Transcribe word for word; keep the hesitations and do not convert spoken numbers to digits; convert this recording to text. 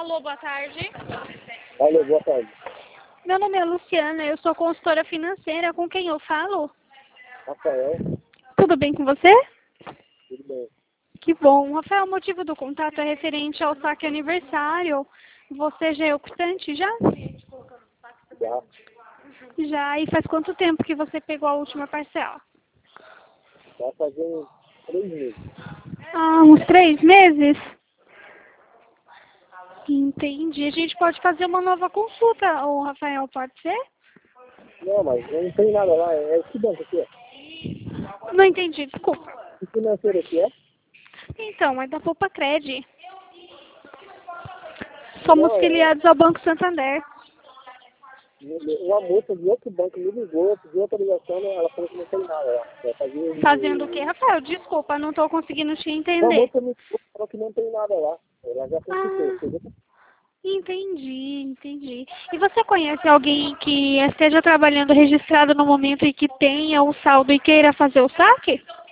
Alô, boa tarde. Alô, boa tarde. Meu nome é Luciana, eu sou consultora financeira. Com quem eu falo? Rafael, Tudo bem com você? tudo bem? Que bom. Rafael, o motivo do contato é referente ao saque aniversário. Você já é optante já? Já, Já. E faz quanto tempo que você pegou a última parcela? já fazendo três meses. Ah, uns três meses? Entendi. A gente pode fazer uma nova consulta, ô Rafael, pode ser? Não, mas eu não tem nada lá. É que banco aqui é? Não entendi, desculpa. Que financeiro aqui é? Então, é da Poupa Cred. Somos Não, é, filiados ao Banco Santander. uma moça de outro banco me ligou, pediu autorização, ela falou que não tem nada lá. Vai fazer... Fazendo o quê, Rafael? Desculpa, não estou conseguindo te Uma entender. moça me ligou, falou que não tem nada lá. Ela já consultou, Ah, entendeu? entendi, entendi. E você conhece alguém que esteja trabalhando registrado no momento e que tenha o saldo e queira fazer o saque?